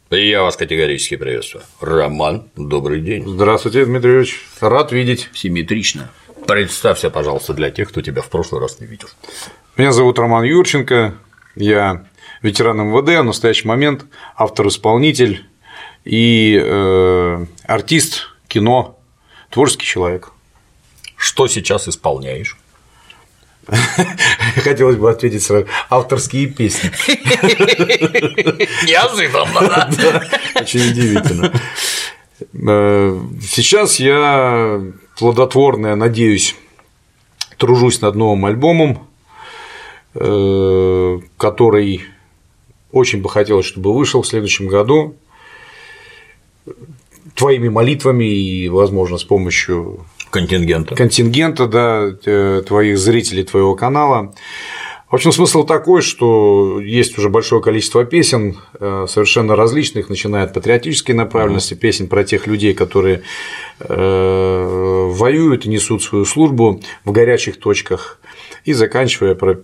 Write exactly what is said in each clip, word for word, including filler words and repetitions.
И я вас категорически приветствую. Роман, добрый день. Здравствуйте, Дмитрий Юрьевич. Рад видеть. Симметрично. Представься, пожалуйста, для тех, кто тебя в прошлый раз не видел. Меня зовут Роман Юрченко. Я ветеран эм вэ дэ, в настоящий момент автор-исполнитель и э, артист кино, творческий человек. Что сейчас исполняешь? Хотелось бы ответить сразу. Авторские песни. Неожиданно, да? Очень удивительно. Сейчас я плодотворно, я надеюсь, тружусь над новым альбомом, который очень бы хотелось, чтобы вышел в следующем году. Твоими молитвами и, возможно, с помощью контингента, контингента, да, твоих зрителей, твоего канала. В общем, смысл такой, что есть уже большое количество песен совершенно различных, начиная от патриотической направленности, mm-hmm. песен про тех людей, которые э, воюют и несут свою службу в горячих точках, и заканчивая про,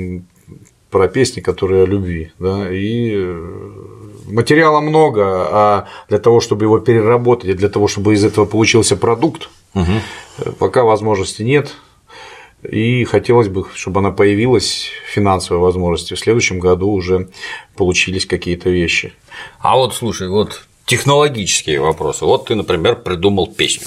про песни, которые о любви. Да, и материала много, а для того, чтобы его переработать, и для того, чтобы из этого получился продукт, угу. пока возможности нет. И хотелось бы, чтобы она появилась, финансовые возможности, в следующем году уже получились какие-то вещи. А вот слушай, вот технологические вопросы. Вот ты, например, придумал песню.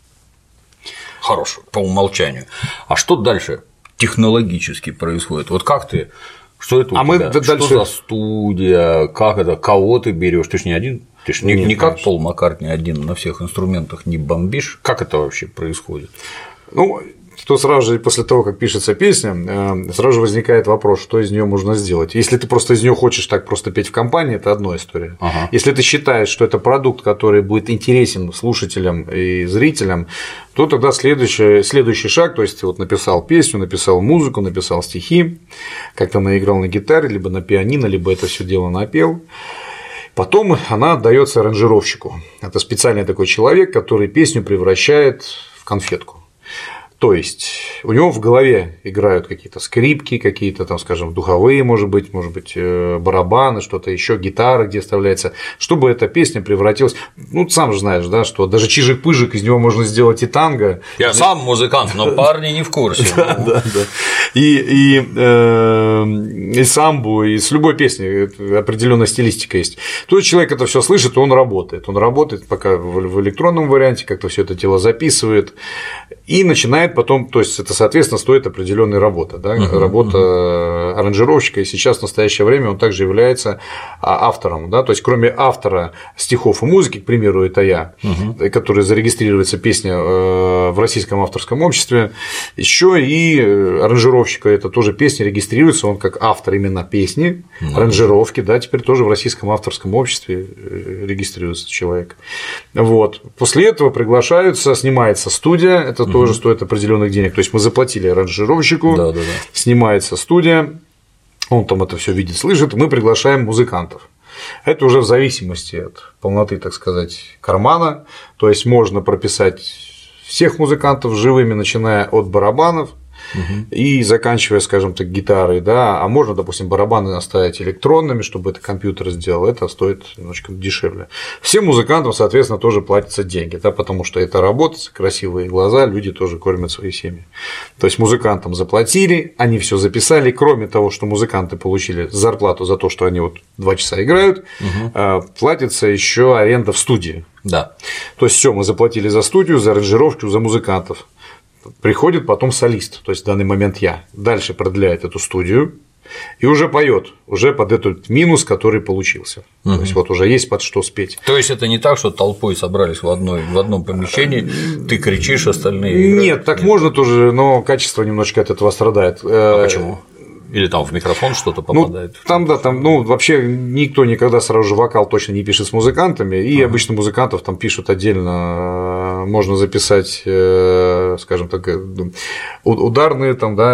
Хорошую, по умолчанию. А что дальше технологически происходит? Вот как ты. Что это у а тебя? Мы что дальше... за студия? Как это? Кого ты берешь? Ты же не один? Ты же не, не как Пол Маккартни один на всех инструментах не бомбишь. Как это вообще происходит? Ну, то сразу же после того, как пишется песня, сразу же возникает вопрос, что из нее можно сделать. Если ты просто из нее хочешь так просто петь в компании, это одна история. Ага. Если ты считаешь, что это продукт, который будет интересен слушателям и зрителям, то тогда следующий, следующий шаг, то есть вот написал песню, написал музыку, написал стихи, как-то наиграл на гитаре, либо на пианино, либо это все дело напел. Потом она отдается аранжировщику. Это специальный такой человек, который песню превращает в конфетку. То есть у него в голове играют какие-то скрипки, какие-то там, скажем, духовые, может быть, может быть, барабаны, что-то еще, гитара, где вставляется, чтобы эта песня превратилась. Ну, ты сам же знаешь, да, что даже чижик-пыжик, из него можно сделать и танго. Я сам музыкант, но парни не в курсе. Да, да, да. И, и, и самбу, и с любой песней определенная стилистика есть. То есть человек это все слышит, и он работает. Он работает пока в электронном варианте, как-то все это дело записывает и начинает потом, то есть это, соответственно, стоит определенная работа, да, uh-huh, работа uh-huh. аранжировщика, и сейчас в настоящее время он также является автором, да, то есть кроме автора стихов и музыки, к примеру, это я, uh-huh. который зарегистрируется песня в Российском авторском обществе, еще и аранжировщика, это тоже песня регистрируется, он как автор именно песни, uh-huh. аранжировки, да, теперь тоже в Российском авторском обществе регистрируется человек. Вот. После этого приглашаются, снимается студия, это uh-huh. тоже стоит определенных денег. То есть мы заплатили аранжировщику, да, да, да. снимается студия, он там это все видит, слышит, мы приглашаем музыкантов. Это уже в зависимости от полноты, так сказать, кармана. То есть можно прописать всех музыкантов живыми, начиная от барабанов. Угу. И заканчивая, скажем так, гитарой, да, а можно, допустим, барабаны оставить электронными, чтобы это компьютер сделал, это стоит немножко дешевле. Всем музыкантам, соответственно, тоже платятся деньги, да, потому что это работа, красивые глаза, люди тоже кормят свои семьи. То есть музыкантам заплатили, они все записали, кроме того, что музыканты получили зарплату за то, что они вот два часа играют, угу. платится еще аренда в студии. Да. То есть все, мы заплатили за студию, за аранжировку, за музыкантов. Приходит потом солист, то есть в данный момент я, дальше продляет эту студию и уже поет, уже под этот минус, который получился. Угу. То есть вот уже есть под что спеть. То есть это не так, что толпой собрались в, одной, в одном помещении, ты кричишь, остальные играют? Нет, так Нет. можно тоже, но качество немножко от этого страдает. А почему? Или там в микрофон что-то попадает? Ну, там, да, там, ну, вообще никто никогда сразу же вокал точно не пишет с музыкантами, и uh-huh. обычно музыкантов там пишут отдельно, можно записать, скажем так, ударные, там, да,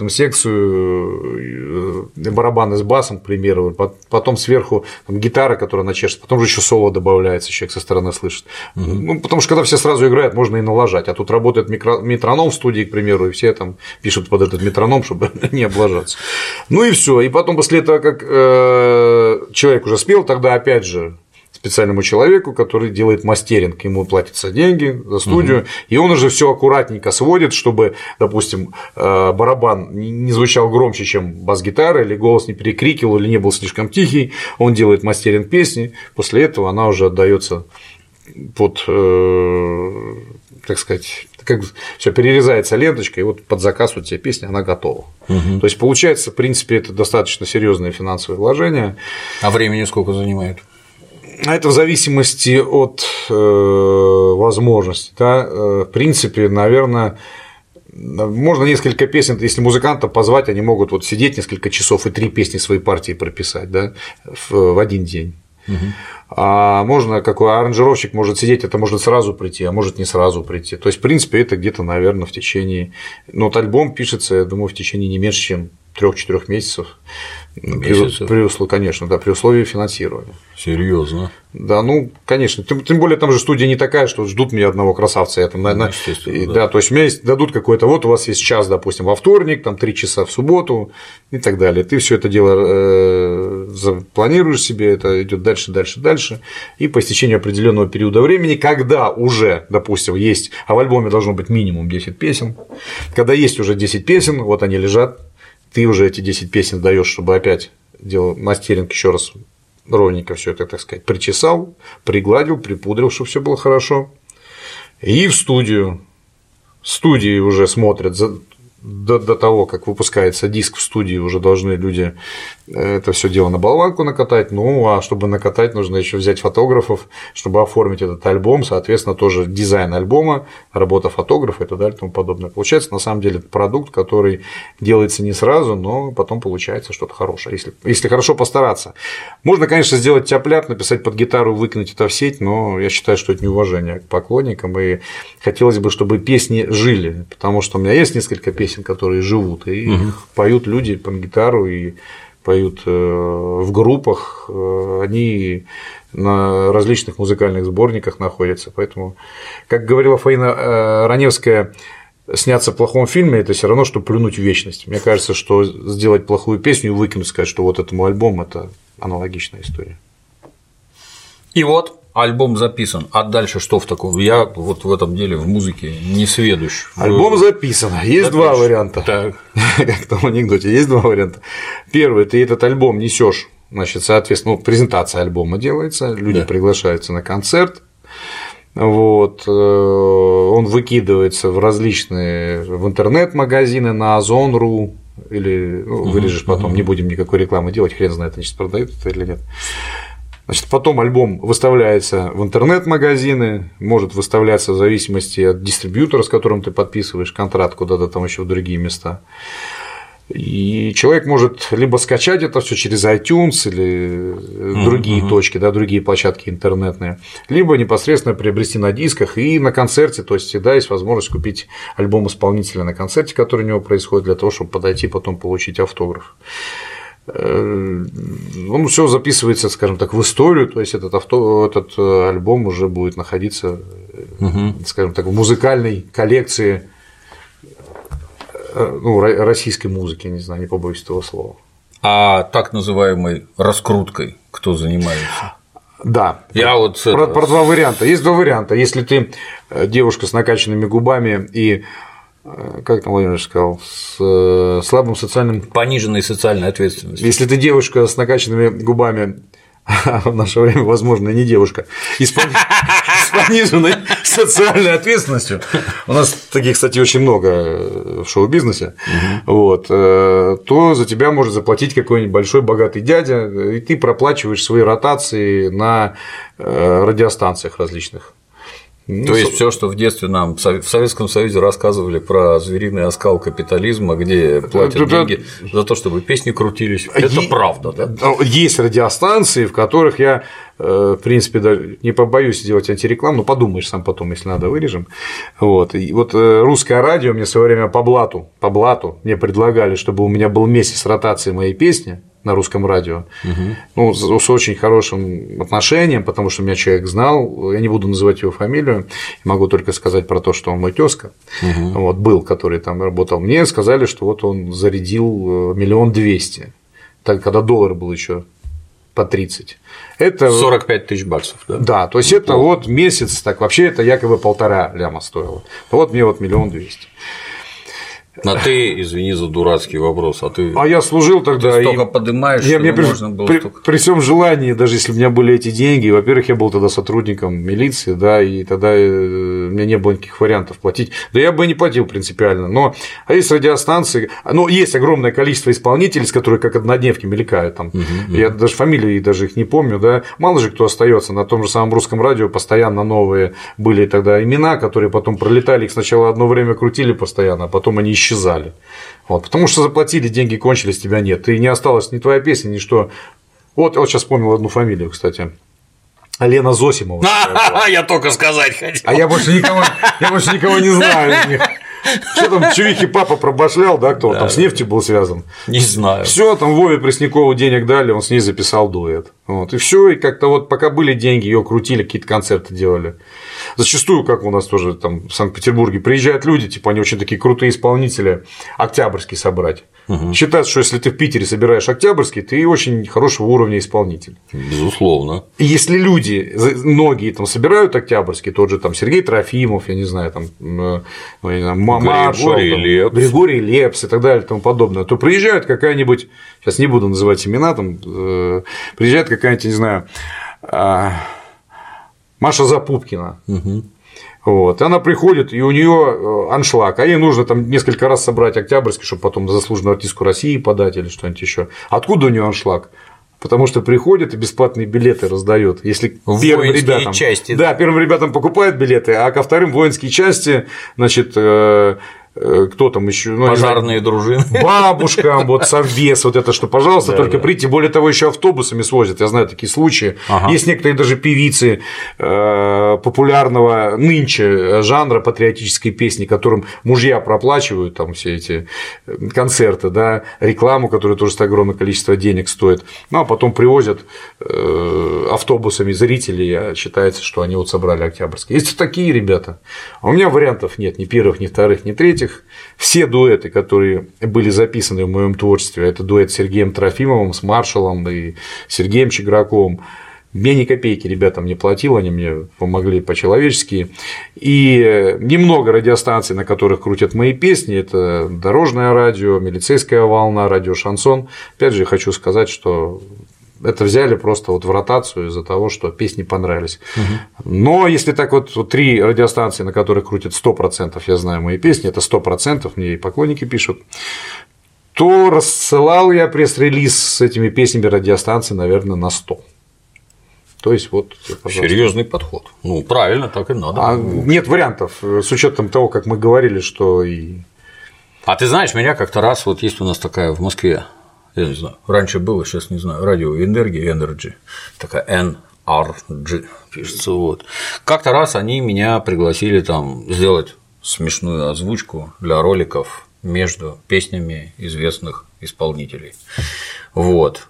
ритм-секцию, барабаны с басом, к примеру, потом сверху там, гитара, которая начешется, потом же еще соло добавляется, человек со стороны слышит. Uh-huh. Ну, потому что когда все сразу играют, можно и налажать, а тут работает микро... метроном в студии, к примеру, и все там пишут под этот метроном, чтобы не облажаться. Ну и все. И потом, после этого, как э, человек уже спел, тогда опять же специальному человеку, который делает мастеринг, ему платятся деньги за студию, угу. и он уже все аккуратненько сводит, чтобы, допустим, барабан не звучал громче, чем бас-гитара, или голос не перекрикивал, или не был слишком тихий, он делает мастеринг песни, после этого она уже отдается под, так сказать, как все перерезается ленточкой, и вот под заказ у тебя песня, она готова. Угу. То есть получается, в принципе, это достаточно серьезные финансовые вложения. А времени сколько занимает? Это в зависимости от э, возможностей. Да? В принципе, наверное, можно несколько песен, если музыкантов позвать, они могут вот сидеть несколько часов и три песни своей партии прописать, да, в, в один день. Угу. А можно, какой аранжировщик может сидеть, это может сразу прийти, а может не сразу прийти. То есть, в принципе, это где-то, наверное, в течение. Ну, вот альбом пишется, я думаю, в течение не меньше, чем трех-четырех месяцев. Месяцев? При условии, конечно, да, при условии финансирования. Серьезно? Да, ну, конечно. Тем, тем более, там же студия не такая, что ждут меня одного красавца. Я там, ну, на... естественно, да. да. да, то есть у меня есть, дадут какой-то, вот у вас есть час, допустим, во вторник, там три часа в субботу и так далее. Ты все это дело э, запланируешь себе, это идет дальше, дальше, дальше. И по истечению определенного периода времени, когда уже, допустим, есть, а в альбоме должно быть минимум десять песен, когда есть уже десять песен, вот они лежат, ты уже эти десять песен даешь, чтобы опять делал мастеринг еще раз ровненько все это, так сказать, причесал, пригладил, припудрил, чтобы все было хорошо. И в студию. В студии уже смотрят за... до, до того, как выпускается диск в студии, уже должны люди это все дело на болванку накатать. Ну, а чтобы накатать, нужно еще взять фотографов, чтобы оформить этот альбом, соответственно, тоже дизайн альбома, работа фотографа и так далее и тому подобное. Получается, на самом деле, это продукт, который делается не сразу, но потом получается что-то хорошее, если, если хорошо постараться. Можно, конечно, сделать тяп-ляп, написать под гитару, выкинуть это в сеть, но я считаю, что это неуважение к поклонникам, и хотелось бы, чтобы песни жили, потому что у меня есть несколько песен, которые живут, и угу. их поют люди под гитару, и поют в группах, они на различных музыкальных сборниках находятся. Поэтому, как говорила Фаина Раневская, сняться в плохом фильме – это все равно, что плюнуть в вечность. Мне кажется, что сделать плохую песню и выкинуть, сказать, что вот этому альбому – это аналогичная история. И вот альбом записан, а дальше что в таком? Я вот в этом деле в музыке не сведущ. Альбом записан, есть Запишешь. два варианта. Так. Как в том анекдоте, есть два варианта. Первый, ты этот альбом несешь, значит, соответственно, ну, презентация альбома делается, люди да. приглашаются на концерт. Вот, он выкидывается в различные в интернет-магазины, на Озон точка ру, или ну, вырежешь uh-huh, потом, uh-huh. не будем никакой рекламы делать, хрен знает, они сейчас продают это или нет. Значит, потом альбом выставляется в интернет-магазины, может выставляться в зависимости от дистрибьютора, с которым ты подписываешь контракт куда-то там еще в другие места. И человек может либо скачать это все через iTunes или другие uh-huh. точки, да, другие площадки интернетные, либо непосредственно приобрести на дисках и на концерте, то есть всегда есть возможность купить альбом исполнителя на концерте, который у него происходит, для того, чтобы подойти потом получить автограф. Он все записывается, скажем так, в историю, то есть этот, авто, этот альбом уже будет находиться, угу. скажем так, в музыкальной коллекции ну, российской музыки, не знаю, не побоюсь этого слова. А так называемой раскруткой кто занимается? Да, я вот про, этого... про два варианта. Есть два варианта. Если ты девушка с накачанными губами и как там Владимир сказал, с слабым социальным… Пониженной социальной ответственностью. Если ты девушка с накачанными губами, а в наше время, возможно, не девушка, и с пониженной социальной ответственностью, у нас таких, кстати, очень много в шоу-бизнесе, вот, то за тебя может заплатить какой-нибудь большой богатый дядя, и ты проплачиваешь свои ротации на радиостанциях различных. Ну, То есть все, что в детстве нам в Советском Союзе рассказывали про звериный оскал капитализма, где платят это, деньги за то, чтобы песни крутились, это е... правда, да? Есть радиостанции, в которых я, в принципе, даже не побоюсь делать антирекламу, но подумаешь сам потом, если надо, вырежем. Вот, и вот русское радио мне в свое время по блату, по блату мне предлагали, чтобы у меня был месяц ротации моей песни на русском радио, угу. ну, с очень хорошим отношением, потому что меня человек знал, я не буду называть его фамилию, могу только сказать про то, что он мой тезка, угу. вот, был, который там работал. Мне сказали, что вот он зарядил миллион двести, так, когда доллар был еще по тридцать. Это сорок пять тысяч баксов, да? Да, то есть это вот месяц, так вообще это якобы полтора ляма стоило. Вот мне вот миллион двести. А ты, извини за дурацкий вопрос, а ты. А я служил тогда. Ты столько и... поднимаешь, я, что при... можно было при... столько. При всем желании, даже если у меня были эти деньги, во-первых, я был тогда сотрудником милиции, да, и тогда у меня не было никаких вариантов платить. Да я бы и не платил принципиально. Но а есть радиостанции, ну, есть огромное количество исполнителей, с которых как однодневки мелькают там. Uh-huh, я uh-huh. даже фамилии даже их не помню, да. Мало же кто остается на том же самом Русском радио, постоянно новые были тогда имена, которые потом пролетали, их сначала одно время крутили постоянно, а потом они исчезали. Вот, потому что заплатили, деньги кончились, тебя нет. И не осталось ни твоя песня, ни что. Вот, вот сейчас вспомнил одну фамилию, кстати. Лена Зосимова. Я только сказать хотел. А я больше никого, я больше никого не знаю из них. Что там, Чувихи папа пробашлял, да, кто да, там с нефтью был связан? Не знаю. Все, там Вове Преснякову денег дали, он с ней записал дуэт. Вот, и все, и как-то вот пока были деньги, ее крутили, какие-то концерты делали. Зачастую, как у нас тоже там в Санкт-Петербурге, приезжают люди, типа они очень такие крутые исполнители, Октябрьский собрать. Угу. Считается, что если ты в Питере собираешь Октябрьский, ты очень хорошего уровня исполнитель. Безусловно. И если люди, многие там собирают Октябрьский, тот же там Сергей Трофимов, я не знаю, там, ну, я не знаю, Маршал, Григорий там, Лепс. Григорий Лепс и так далее и тому подобное, то приезжает какая-нибудь, сейчас не буду называть имена, там, э, приезжает какая-нибудь, не знаю, э, Маша Запупкина. Угу. Вот. И она приходит, и у нее аншлаг, а ей нужно там несколько раз собрать Октябрьский, чтобы потом заслуженную артистку России подать или что-нибудь еще. Откуда у нее аншлаг? Потому что приходит и бесплатные билеты раздает. Если первым ребятам, части. Да, первым ребятам покупают билеты, а ко вторым воинские части, значит, кто там еще? Ну, пожарные дружины. Бабушкам, вот совбез, вот это что, пожалуйста, да, только да. прийти. Более того, еще автобусами свозят. Я знаю такие случаи. Ага. Есть некоторые даже певицы э, популярного нынче жанра патриотической песни, которым мужья проплачивают там все эти концерты, да, рекламу, которая тоже огромное количество денег стоит. Ну, а потом привозят э, автобусами зрителей, а считается, что они вот собрали Октябрьский. Есть такие ребята. А у меня вариантов нет ни первых, ни вторых, ни третьих. Все дуэты, которые были записаны в моем творчестве, это дуэт с Сергеем Трофимовым, с Маршалом и Сергеем Чиграковым. Мне ни копейки ребятам не платил, они мне помогли по-человечески. И немного радиостанций, на которых крутят мои песни, это Дорожное радио, Милицейская волна, радио Шансон. Опять же, хочу сказать, что это взяли просто вот в ротацию из-за того, что песни понравились. Угу. Но если так вот, вот три радиостанции, на которых крутят сто процентов, я знаю мои песни, это сто процентов, мне и поклонники пишут, то рассылал я пресс-релиз с этими песнями радиостанции, наверное, на сто. То есть, вот, серьезный подход. Ну, правильно, так и надо. А нет вариантов, с учетом того, как мы говорили, что и. А ты знаешь, меня как-то раз, вот есть у нас такая в Москве. Я не знаю, раньше было, сейчас не знаю, радио Энергия, Energy, такая эн ар джи пишется, вот. Как-то раз они меня пригласили там сделать смешную озвучку для роликов между песнями известных исполнителей, вот.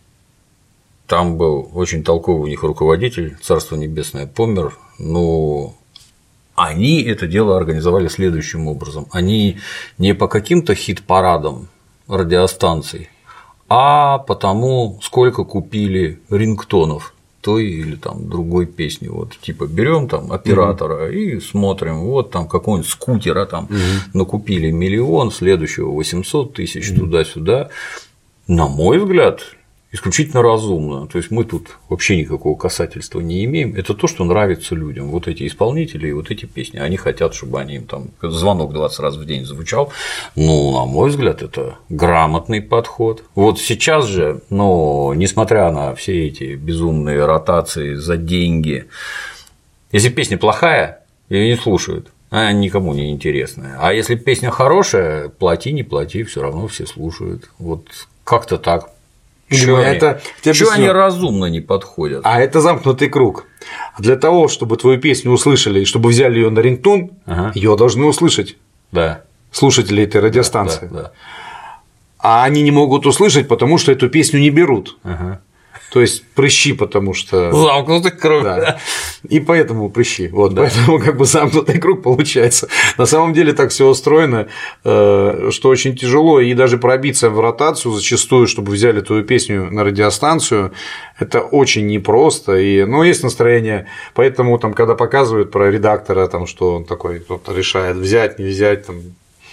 Там был очень толковый у них руководитель, царство небесное, помер, но они это дело организовали следующим образом, они не по каким-то хит-парадам радиостанций, а потому, сколько купили рингтонов той или там другой песни. Вот типа берем там оператора mm-hmm. и смотрим, вот там какого-нибудь скутера там mm-hmm. накупили миллион, следующего восемьсот тысяч mm-hmm. туда-сюда. На мой взгляд, исключительно разумно. То есть мы тут вообще никакого касательства не имеем. Это то, что нравится людям. Вот эти исполнители и вот эти песни. Они хотят, чтобы они им там звонок двадцать раз в день звучал. Ну, на мой взгляд, это грамотный подход. Вот сейчас же, ну, несмотря на все эти безумные ротации за деньги, если песня плохая, ее не слушают. Она никому не интересная. А если песня хорошая, плати, не плати, все равно все слушают. Вот как-то так. Чего они, это, они разумно не подходят? А это замкнутый круг. Для того, чтобы твою песню услышали и чтобы взяли ее на рингтон, ага. ее должны услышать да. слушатели этой радиостанции. Да, да, да. А они не могут услышать, потому что эту песню не берут. Ага. То есть прыщи, потому что… Замкнутый круг. Да. И поэтому прыщи. Вот, да. Поэтому как бы замкнутый круг получается. На самом деле так все устроено, что очень тяжело. И даже пробиться в ротацию зачастую, чтобы взяли твою песню на радиостанцию, это очень непросто. И, ну, есть настроение. Поэтому, там, когда показывают про редактора, там, что он такой кто-то решает взять, не взять, там,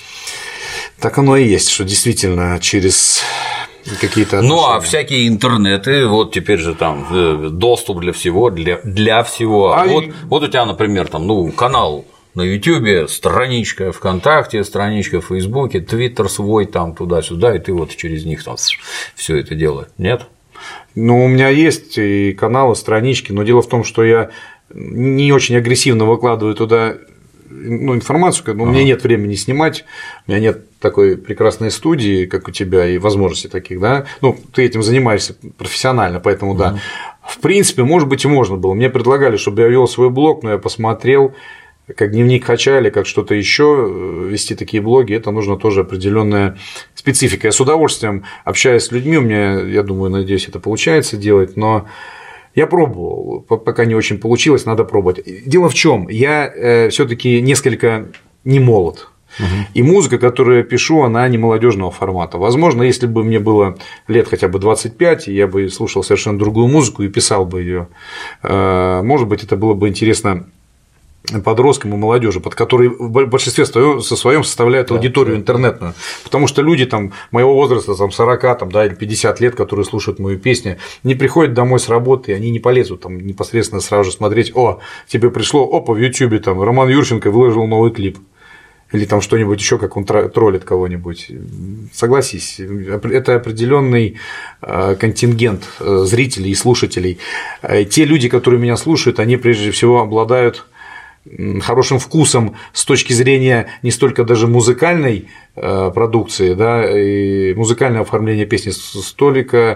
так оно и есть, что действительно через какие-то отношения. Ну, а всякие интернеты, вот теперь же там доступ для всего, для, для всего. А вот, и... вот у тебя, например, там, ну, канал на Ютубе, страничка ВКонтакте, страничка в Фейсбуке, Твиттер свой, там туда-сюда, и ты вот через них там все это делаешь. Нет? Ну, у меня есть и каналы, странички, но дело в том, что я не очень агрессивно выкладываю туда, ну, информацию, но ага. у меня нет времени снимать, у меня нет такой прекрасной студии, как у тебя, и возможностей таких, да, ну, ты этим занимаешься профессионально, поэтому, ага. да, в принципе, может быть, и можно было, мне предлагали, чтобы я вел свой блог, но я посмотрел, как дневник Хача или как что-то еще вести такие блоги, это нужно тоже определенная специфика. Я с удовольствием общаюсь с людьми, у меня, я думаю, надеюсь, это получается делать, но я пробовал, пока не очень получилось, надо пробовать. Дело в чем, я все-таки несколько не молод. Угу. И музыка, которую я пишу, она не молодежного формата. Возможно, если бы мне было лет хотя бы двадцать пять, я бы слушал совершенно другую музыку и писал бы ее. Может быть, это было бы интересно подросткам и молодежи, под которые в большинстве своем составляют да, аудиторию да. интернетную, потому что люди там моего возраста, там сорок там, да, или пятьдесят лет, которые слушают мою песню, не приходят домой с работы, и они не полезут там непосредственно сразу же смотреть, о, тебе пришло, опа, в Ютубе там Роман Юрченко выложил новый клип. Или там что-нибудь еще, как он троллит кого-нибудь. Согласись, это определенный контингент зрителей и слушателей. Те люди, которые меня слушают, они прежде всего обладают хорошим вкусом с точки зрения не столько даже музыкальной продукции, да, и музыкального оформления песни, столько,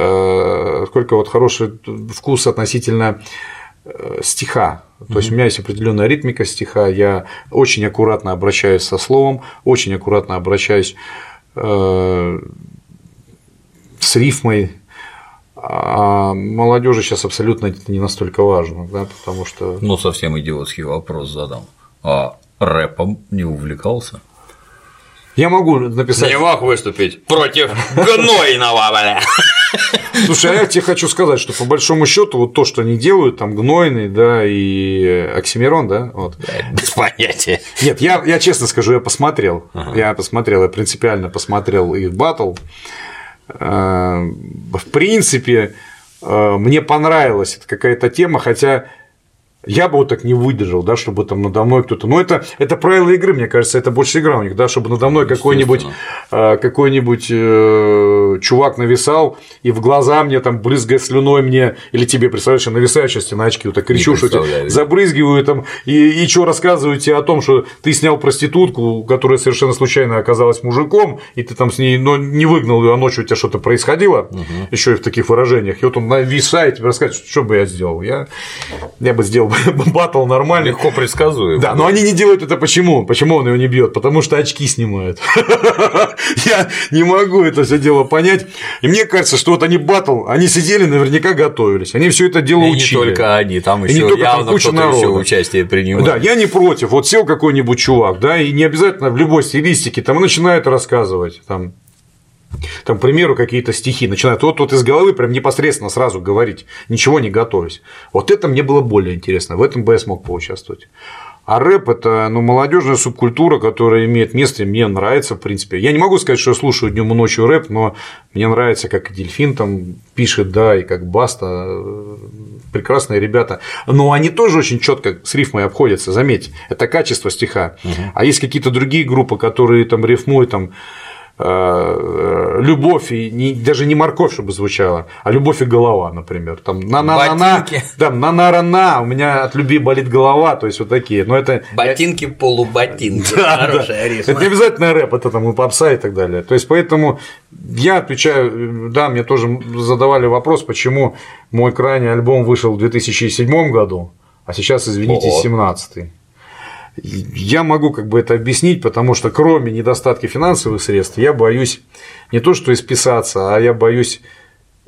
сколько вот хороший вкус относительно стиха. То есть у меня есть определенная ритмика стиха, я очень аккуратно обращаюсь со словом, очень аккуратно обращаюсь с рифмой. А молодежи сейчас абсолютно это не настолько важно, да, потому что… Ну, совсем идиотский вопрос задам. А рэпом не увлекался? Я могу написать… Не мог выступить против гнойного, бля. Слушай, а я тебе хочу сказать, что по большому счету вот то, что они делают, там Гнойный, да, и Оксимирон, да, вот. Без понятия. Нет, я, я честно скажу, я посмотрел, ага. я посмотрел, я принципиально посмотрел их баттл. В принципе, мне понравилась эта какая-то тема, хотя я бы вот так не выдержал, да, чтобы там надо мной кто-то. Но это, это правило игры, мне кажется, это больше игра у них, да, чтобы надо мной какой-нибудь, какой-нибудь э, чувак нависал, и в глаза мне там брызгая слюной мне, или тебе, представляешь, я нависаю сейчас на очки, вот так кричу, что тебе забрызгиваю там, и, и что рассказываю тебе о том, что ты снял проститутку, которая совершенно случайно оказалась мужиком, и ты там с ней, но не выгнал ее, а ночью у тебя что-то происходило, угу. еще и в таких выражениях, и вот он нависает, тебе рассказывает, что бы я сделал, я, я бы сделал баттл нормальный. Легко предсказуемо. Да, но они не делают это почему? Почему он его не бьет? Потому что очки снимают. Я не могу это все дело понять. И мне кажется, что вот они баттл, они сидели, наверняка готовились. Они все это дело учили. И не только они, там еще явно кто-то еще участие принимает. Да, я не против. Вот сел какой-нибудь чувак, да, и не обязательно в любой стилистике там начинает рассказывать там. Там, к примеру, какие-то стихи начинают вот, вот из головы прям непосредственно сразу говорить, ничего не готовясь. Вот это мне было более интересно, в этом бы я смог поучаствовать. А рэп – это ну, молодежная субкультура, которая имеет место, и мне нравится, в принципе. Я не могу сказать, что я слушаю днем и ночью рэп, но мне нравится, как и Дельфин там пишет, да, и как Баста, прекрасные ребята. Но они тоже очень четко с рифмой обходятся, заметьте, это качество стиха. Угу. А есть какие-то другие группы, которые там рифмуют там. Любовь и не, даже не морковь, чтобы звучало, а любовь и голова, например. Там на на на на, там на на на, у меня от любви болит голова, то есть вот такие. Но это ботинки полуботинки. Да, хорошая да. рифма. Это не обязательно рэп, это там и попса и так далее. То есть поэтому я отвечаю, да, мне тоже задавали вопрос, почему мой крайний альбом вышел в две тысячи седьмом году, а сейчас, извините, О-о. семнадцатый. Я могу как бы это объяснить, потому что кроме недостатка финансовых средств я боюсь не то что исписаться, а я боюсь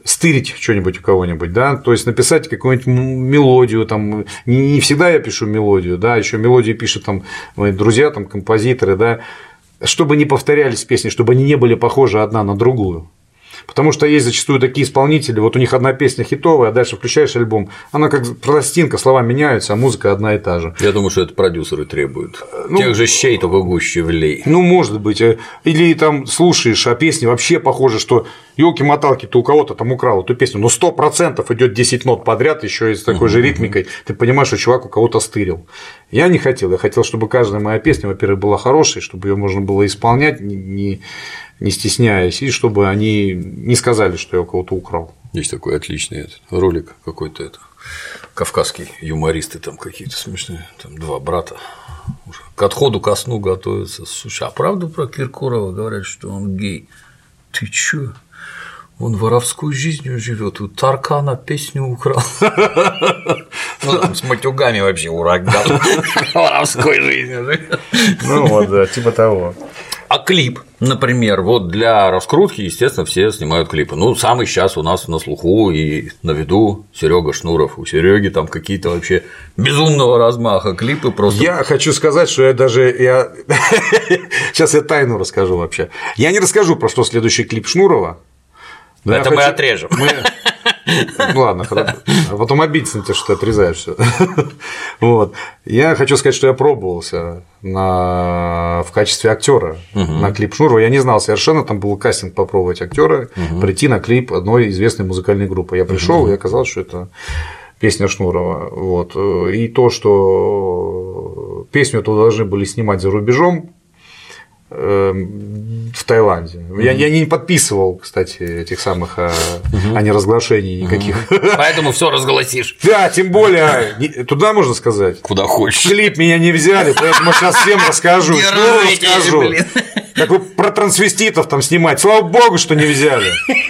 стырить что-нибудь у кого-нибудь, да, то есть написать какую-нибудь мелодию, там, не, не всегда я пишу мелодию, да, еще мелодии пишут там мои друзья, там, композиторы, да, чтобы не повторялись песни, чтобы они не были похожи одна на другую. Потому что есть зачастую такие исполнители, вот у них одна песня хитовая, а дальше включаешь альбом, она как пластинка, слова меняются, а музыка одна и та же. Я думаю, что это продюсеры требуют. Ну, тех же щей, только гуще влей. Ну, может быть. Или там слушаешь, а песни вообще похожи, что ёлки-моталки, ты у кого-то там украл эту песню, но сто процентов идет десять нот подряд, еще и с такой uh-huh. же ритмикой, ты понимаешь, что чувак у кого-то стырил. Я не хотел, я хотел, чтобы каждая моя песня, во-первых, была хорошей, чтобы ее можно было исполнять, не не стесняясь, и чтобы они не сказали, что я у кого-то украл. Есть такой отличный этот ролик какой-то, это кавказский, юмористы там какие-то смешные, там два брата уже к отходу ко сну готовятся. Слушай, а правда про Киркорова говорят, что он гей? Ты чё? Он воровской жизнью живет, у Таркана песню украл. Ну, там с матюгами вообще ураган. Воровской жизнью живет. Ну вот, да, типа того. А клип, например, вот для раскрутки, естественно, все снимают клипы. Ну, самый сейчас у нас на слуху и на виду Серега Шнуров. У Сереги там какие-то вообще безумного размаха клипы просто. Я хочу сказать, что я даже я сейчас я тайну расскажу вообще. Я не расскажу, про что следующий клип Шнурова. Это мы хочу... отрежем. Мы... Ну ладно, хорошо. А потом обидится на тебя, что ты отрезаешь все. Вот. Я хочу сказать, что я пробовался на... в качестве актера угу. на клип Шнурова. Я не знал совершенно, там был кастинг попробовать актера, угу. прийти на клип одной известной музыкальной группы. Я пришел, угу. и оказалось, что это песня Шнурова. Вот. И то, что песню эту должны были снимать за рубежом, в Таиланде. Mm-hmm. Я, я не подписывал, кстати, этих самых mm-hmm. а не разглашений никаких. Mm-hmm. Поэтому все разгласишь. Да, тем более туда можно сказать. Куда хочешь. Клип меня не взяли, поэтому сейчас всем расскажу. Что расскажу? Как вы про трансвеститов там снимать. Слава богу, что не взяли.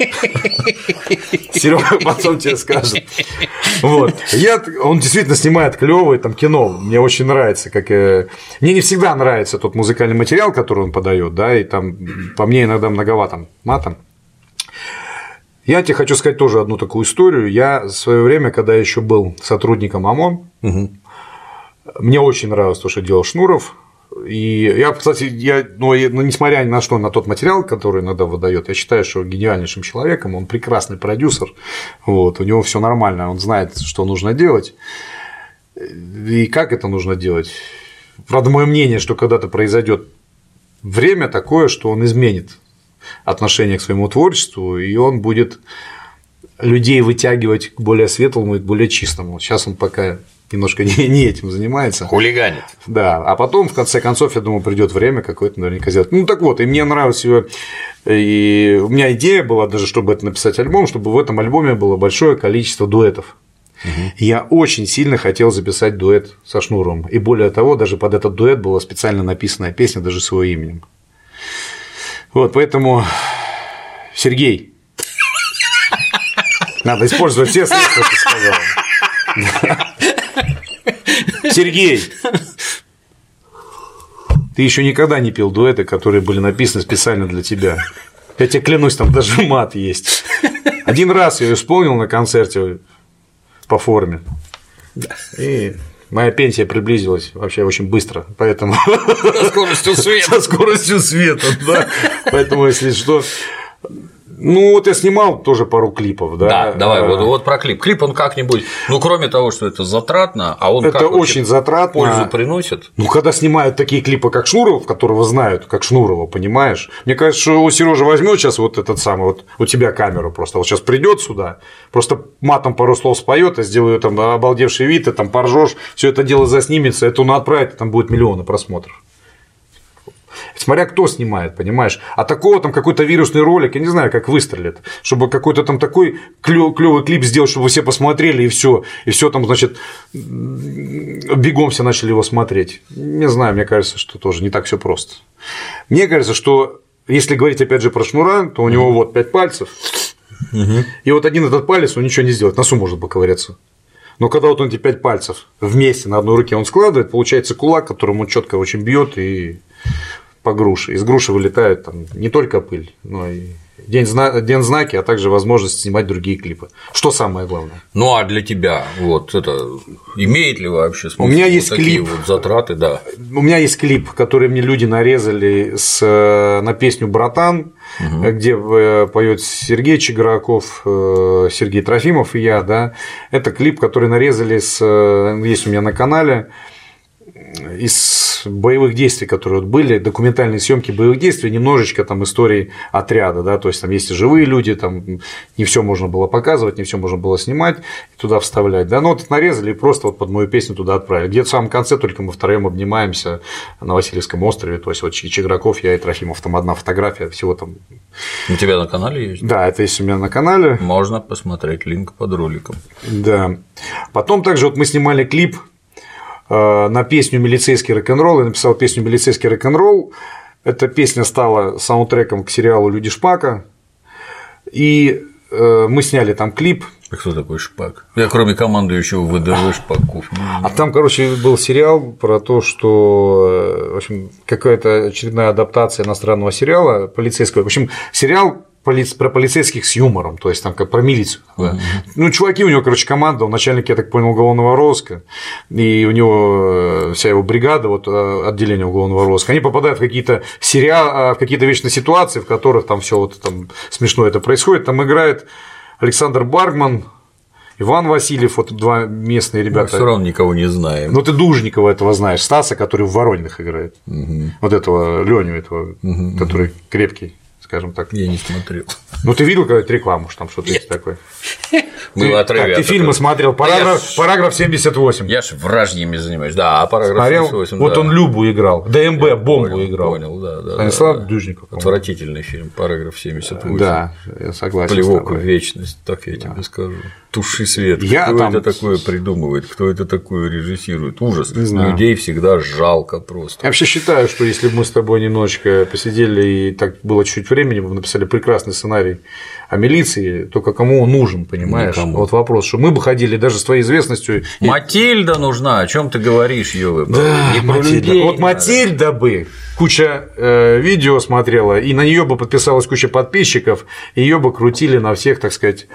Серега потом тебе скажет. Вот. Я, он действительно снимает клевое там кино. Мне очень нравится, как мне не всегда нравится тот музыкальный материал, который он подает, да, и там по мне иногда многовато матом. Я тебе хочу сказать тоже одну такую историю. Я в свое время, когда еще был сотрудником ОМОН, угу. мне очень нравилось то, что делал Шнуров. И я, кстати, я, ну, ну, несмотря ни на что, на тот материал, который иногда выдает, я считаю, что гениальнейшим человеком, он прекрасный продюсер, вот, у него все нормально, он знает, что нужно делать и как это нужно делать. Правда, мое мнение, что когда-то произойдет время такое, что он изменит отношение к своему творчеству, и он будет людей вытягивать к более светлому и к более чистому. Сейчас он пока немножко не, не этим занимается. Хулиганит. Да, а потом, в конце концов, я думаю, придет время какое-то наверняка сделать. Ну, так вот, и мне нравилось его. И у меня идея была даже, чтобы это написать альбом, чтобы в этом альбоме было большое количество дуэтов. Угу. Я очень сильно хотел записать дуэт со Шнуровым. И более того, даже под этот дуэт была специально написанная песня даже с его именем. Вот, поэтому, Сергей, надо использовать все средства, что ты сказал. Сергей, ты еще никогда не пел дуэты, которые были написаны специально для тебя. Я тебе клянусь, там даже мат есть. Один раз я ее исполнил на концерте по форме. И моя пенсия приблизилась вообще очень быстро, поэтому… Со скоростью света. Со скоростью света, да. Поэтому, если что… Ну, вот я снимал тоже пару клипов, да. Да, давай, вот, вот про клип. Клип, он как-нибудь, ну, кроме того, что это затратно, а он это как очень затратно. Пользу приносит. Ну, когда снимают такие клипы, как Шнуров, которого знают, как Шнурова, понимаешь? Мне кажется, что у Сережи возьмет сейчас вот этот самый, вот у тебя камеру просто, вот сейчас придет сюда, просто матом пару слов споет, и сделаю там обалдевший вид, и там поржешь, все это дело заснимется, это он отправит, и там будет миллионы просмотров. Смотря кто снимает, понимаешь. А такого там какой-то вирусный ролик, я не знаю, как выстрелит, чтобы какой-то там такой клевый клип сделать, чтобы все посмотрели, и все, и все там, значит, бегом все начали его смотреть. Не знаю, мне кажется, что тоже не так все просто. Мне кажется, что если говорить опять же про Шнура, то у него вот пять пальцев, и вот один этот палец он ничего не сделает, носу может поковыряться. Но когда вот он эти пять пальцев вместе на одной руке он складывает, получается кулак, которым он четко очень бьет и по груше. Из груши вылетает там не только пыль, но и День, зна... День знаки, а также возможность снимать другие клипы. Что самое главное? Ну а для тебя вот это имеет ли вообще смысл? У меня есть вот такие клип. Вот затраты, да. У меня есть клип, который мне люди нарезали с... на песню «Братан», угу. где поет Сергей Чиграков, Сергей Трофимов и я, да. Это клип, который нарезали с... есть у меня на канале из боевых действий, которые вот были, документальные съемки боевых действий, немножечко там истории отряда, да, то есть там есть и живые люди, там не все можно было показывать, не все можно было снимать, туда вставлять, да, но вот нарезали и просто вот под мою песню туда отправили. Где-то в самом конце только мы втроем обнимаемся на Васильевском острове, то есть вот Чиграков, я и Трофимов, там одна фотография, всего там. У тебя на канале есть? Да, это есть у меня на канале. Можно посмотреть, линк под роликом. Да. Потом также вот мы снимали клип на песню «Милицейский рок-н-ролл». Я написал песню «Милицейский рок-н-ролл». Эта песня стала саундтреком к сериалу «Люди Шпака». И мы сняли там клип. А кто такой Шпак? Я кроме командующего ВДВ Шпаков. А там, короче, был сериал про то, что в общем, какая-то очередная адаптация иностранного сериала полицейского. В общем, сериал про полицейских с юмором, то есть там как про милицию. Да. Uh-huh. Ну, чуваки, у него, короче, команда, он начальник, я так понял, уголовного розыска, и у него вся его бригада, вот отделение уголовного розыска, они попадают в какие-то сериалы, в какие-то вечные ситуации, в которых там все вот там смешно это происходит. Там играет Александр Баргман, Иван Васильев, вот два местные ребята. Мы все равно никого не знаем. Ну, ты Дужникова этого знаешь, Стаса, который в Воронинах играет. Uh-huh. Вот этого Леню, этого, uh-huh. который крепкий. Скажем так. Я не смотрел. Ну, ты видел какую-то рекламу, что там что-то есть такое? Было отрыве. Ты фильмы смотрел, параграф семьдесят восемь. Я же вражьями занимаюсь, да, а параграф семьдесят восемь. Вот он Любу играл, ДМБ бомбу играл. Понял, да, да. Станислав Дужников. Отвратительный фильм, параграф семьдесят восемь. Да, я согласен. Плевок в вечность, так я тебе скажу. Туши свет. Кто это такое придумывает, кто это такое режиссирует? Ужас. Людей всегда жалко просто. Я вообще считаю, что если бы мы с тобой немножечко посидели и так было чуть-чуть времени, мы написали прекрасный сценарий о милиции, только кому он нужен, понимаешь? Никому. Вот вопрос, что мы бы ходили даже с твоей известностью. Матильда нужна, о чем ты говоришь, Ёвы? Да, не про людей. Вот Матильда бы куча э, видео смотрела, и на нее бы подписалась куча подписчиков, и ее бы крутили на всех, так сказать,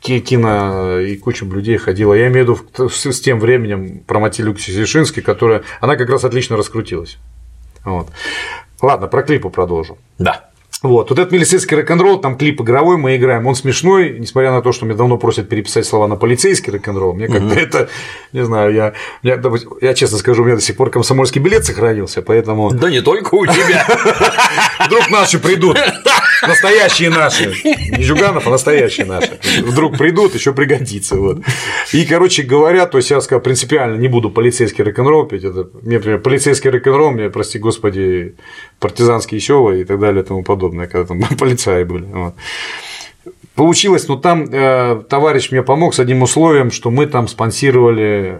кино, и куча людей ходила. Я имею в виду с тем временем про Матильду Ксишинский, которая, она как раз отлично раскрутилась. Вот. Ладно, про клипы продолжу. Да. Вот, вот этот «Милицейский рок-н-ролл», там клип игровой мы играем, он смешной, несмотря на то, что меня давно просят переписать слова на «полицейский рок-н-ролл», мне как-то mm-hmm. это, не знаю, я, я, я честно скажу, у меня до сих пор комсомольский билет сохранился, поэтому… Да не только у тебя. Вдруг наши придут, настоящие наши, не Жуганов, а настоящие наши, вдруг придут, еще пригодится, вот. И, короче говоря, то есть я сказал, принципиально не буду полицейский рок-н-ролл петь, это, мне, например, полицейский рок-н-ролл, мне, прости господи, партизанские села и так далее и тому подобное, когда там полицаи были. Вот. Получилось, но там э, товарищ мне помог с одним условием, что мы там спонсировали,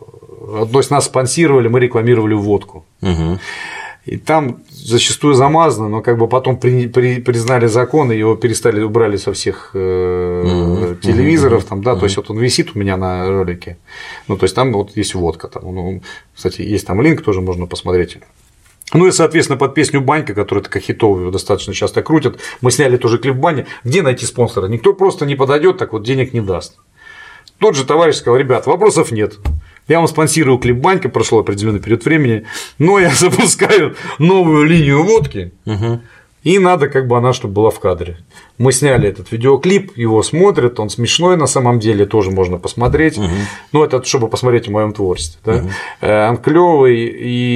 то есть нас спонсировали, мы рекламировали водку. Угу. И там зачастую замазано, но как бы потом при, при, признали закон, и его перестали, убрали со всех э, угу. телевизоров, там, да, угу. то есть вот он висит у меня на ролике, ну, то есть там вот есть водка, там, ну, кстати, есть там линк, тоже можно посмотреть. Ну и, соответственно, под песню «Банька», которая такая хитовая, достаточно часто крутят, мы сняли тоже клип в бане. Где найти спонсора? Никто просто не подойдет, так вот денег не даст. Тот же товарищ сказал: ребят, вопросов нет. Я вам спонсирую клип «Банька», прошло определенный период времени, но я запускаю новую линию водки, угу. и надо, как бы она, чтобы была в кадре. Мы сняли этот видеоклип, его смотрят, он смешной на самом деле, тоже можно посмотреть. Угу. Ну, это чтобы посмотреть в моем творчестве. Да? Угу. Он клевый,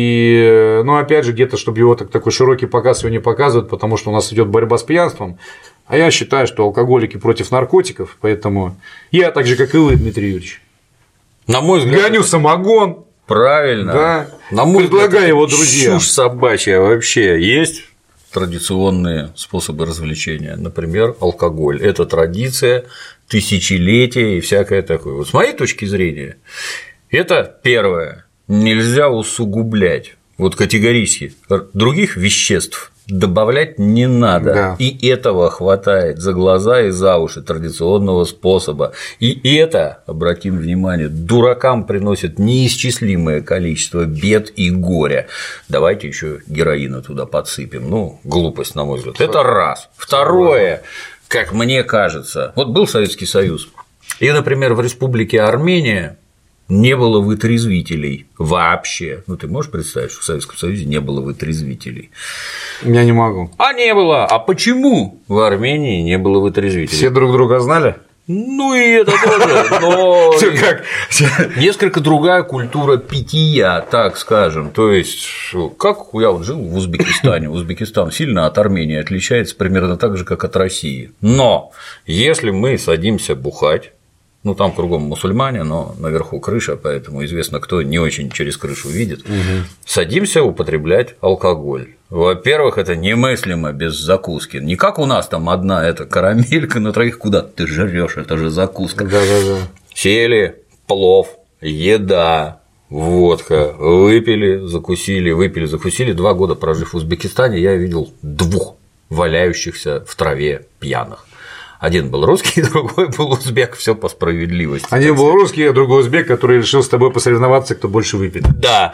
и, ну, опять же, где-то, чтобы его так, такой широкий показ его не показывают, потому что у нас идет борьба с пьянством. А я считаю, что алкоголики против наркотиков, поэтому я так же, как и вы, Дмитрий Юрьевич. На мой взгляд, гоню самогон. Правильно. Да. На мой предлагаю взгляд, его друзьям. Чушь собачья вообще. Есть традиционные способы развлечения, например, алкоголь. Это традиция, тысячелетия и всякое такое. Вот с моей точки зрения, это первое. Нельзя усугублять вот категорически других веществ добавлять не надо. Да. И этого хватает за глаза и за уши традиционного способа. И это, обратим внимание, дуракам приносит неисчислимое количество бед и горя. Давайте еще героина туда подсыпем. Ну, глупость, на мой взгляд. Это раз. Второе, как мне кажется, вот был Советский Союз, и, например, в Республике Армения не было вытрезвителей вообще. Ну, ты можешь представить, что в Советском Союзе не было вытрезвителей? Я не могу. А не было. А почему в Армении не было вытрезвителей? Все друг друга знали? Ну, и это тоже, но несколько другая культура питья, так скажем. То есть, как я вот жил в Узбекистане, Узбекистан сильно от Армении отличается примерно так же, как от России. Но если мы садимся бухать, ну, там кругом мусульмане, но наверху крыша, поэтому известно, кто не очень через крышу видит. Угу. Садимся употреблять алкоголь. Во-первых, это немыслимо без закуски. Не как у нас там одна эта карамелька на троих, куда ты жрёшь, это же закуска. Да-да-да. Сели, плов, еда, водка, выпили, закусили, выпили, закусили. Два года прожив в Узбекистане, я видел двух валяющихся в траве пьяных. Один был русский, другой был узбек, все по справедливости. Один был русский, а другой узбек, который решил с тобой посоревноваться, кто больше выпьет. Да.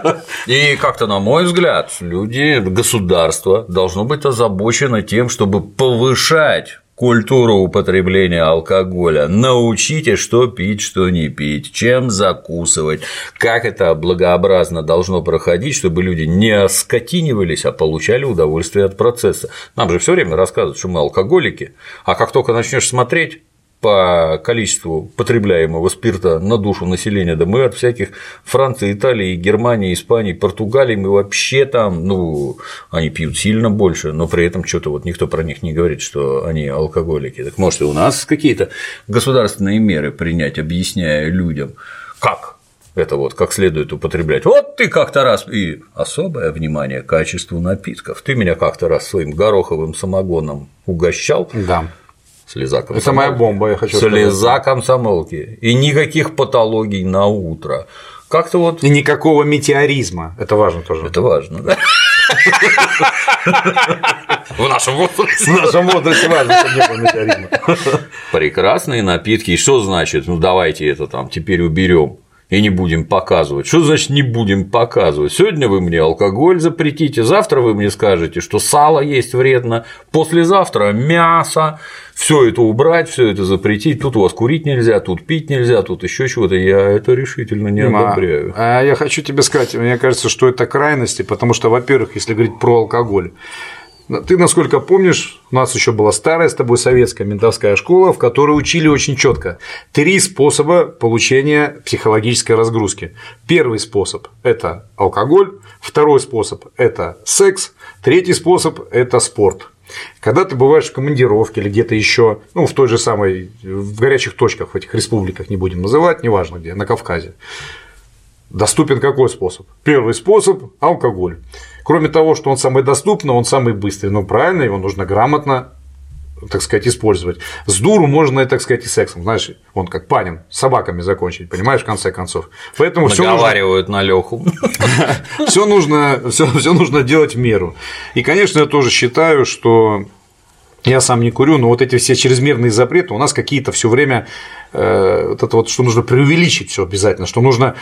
И как-то, на мой взгляд, люди, государство должно быть озабочено тем, чтобы повышать культуру употребления алкоголя. Научите, что пить, что не пить, чем закусывать, как это благообразно должно проходить, чтобы люди не оскотинивались, а получали удовольствие от процесса. Нам же все время рассказывают, что мы алкоголики, а как только начнешь смотреть по количеству потребляемого спирта на душу населения, да мы от всяких Франции, Италии, Германии, Испании, Португалии, мы вообще там, ну, они пьют сильно больше, но при этом что-то вот никто про них не говорит, что они алкоголики. Так может, и у нас какие-то государственные меры принять, объясняя людям, как это вот как следует употреблять. Вот ты как-то раз, и особое внимание к качеству напитков, ты меня как-то раз своим гороховым самогоном угощал. Да. Слеза комсомолки. Это моя бомба, я хочу сказать. Слеза комсомолки. И никаких патологий на утро. Как-то вот. И никакого метеоризма. Это важно тоже. Это важно, да. В нашем возрасте. В нашем возрасте важно, чтобы не было метеоризма. Прекрасные напитки. И что значит? Ну, давайте это там теперь уберем. И не будем показывать. Что значит не будем показывать? Сегодня вы мне алкоголь запретите, завтра вы мне скажете, что сало есть вредно, послезавтра мясо, все это убрать, все это запретить. Тут у вас курить нельзя, тут пить нельзя, тут еще чего-то. Я это решительно не Дима, одобряю. А я хочу тебе сказать, мне кажется, что это крайности, потому что, во-первых, если говорить про алкоголь, ты, насколько помнишь, у нас еще была старая с тобой советская ментовская школа, в которой учили очень четко три способа получения психологической разгрузки. Первый способ – это алкоголь, второй способ – это секс, третий способ – это спорт. Когда ты бываешь в командировке или где-то еще, ну, в той же самой, в горячих точках, в этих республиках, не будем называть, неважно где, на Кавказе, доступен какой способ? Первый способ – алкоголь. Кроме того, что он самый доступный, он самый быстрый. Но правильно, его нужно грамотно, так сказать, использовать. С дуру можно, так сказать, и сексом. Знаешь, он как Панин, с собаками закончить, понимаешь, в конце концов. Поэтому наговаривают нужно... на Лёху. Все нужно, все, все нужно делать в меру. И, конечно, я тоже считаю, что я сам не курю, но вот эти все чрезмерные запреты у нас какие-то все время э, вот это вот, что нужно преувеличить все обязательно, что нужно,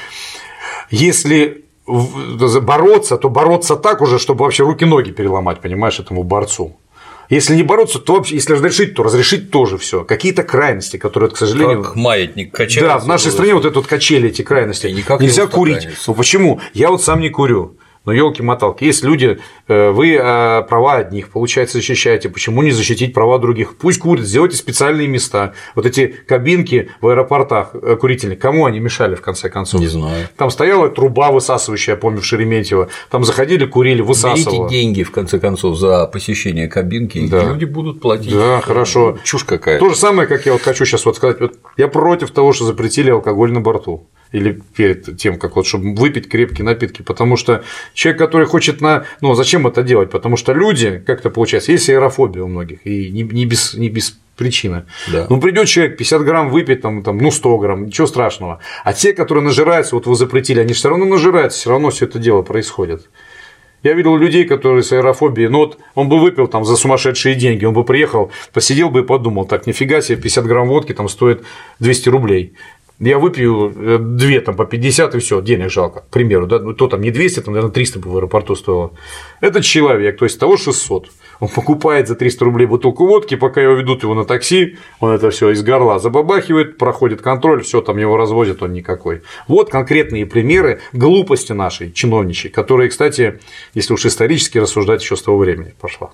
если бороться, то бороться так уже, чтобы вообще руки-ноги переломать, понимаешь, этому борцу. Если не бороться, то вообще, если разрешить, то разрешить тоже все. Какие-то крайности, которые, к сожалению. Как маятник качается. Да, в нашей стране вот это вот качели, эти крайности. Нельзя курить. Ну почему? Я вот сам не курю. Но ёлки-моталки, есть люди, вы права одних, получается, защищаете, почему не защитить права других? Пусть курят, сделайте специальные места. Вот эти кабинки в аэропортах курительные, кому они мешали в конце концов? Не знаю. Там стояла труба высасывающая, я помню, в Шереметьево, там заходили, курили, высасывало. Берите деньги, в конце концов, за посещение кабинки, да. И люди будут платить. Да, хорошо. Чушь какая-то. То же самое, как я вот хочу сейчас вот сказать, вот я против того, что запретили алкоголь на борту. Или перед тем, как вот, чтобы выпить крепкие напитки, потому что человек, который хочет на… Ну, зачем это делать? Потому что люди, как-то получается, есть аэрофобия у многих, и не, не, без, не без причины. Да. Ну, придет человек пятьдесят грамм выпить, там, там, ну, сто грамм, ничего страшного. А те, которые нажираются, вот вы запретили, они же все равно нажираются, все равно все это дело происходит. Я видел людей, которые с аэрофобией, ну вот он бы выпил там за сумасшедшие деньги, он бы приехал, посидел бы и подумал, так, нифига себе, пятьдесят грамм водки там стоит двести рублей. Я выпью две там по пятьдесят и все, денег жалко, к примеру, да, ну то там не двести, там, наверное, триста бы в аэропорту стоило. Этот человек, то есть того шестьсот, он покупает за триста рублей бутылку водки, пока его ведут его на такси, он это все из горла забабахивает, проходит контроль, все там его развозят, он никакой. Вот конкретные примеры глупости нашей чиновничьей, которые, кстати, если уж исторически рассуждать, еще с того времени пошла.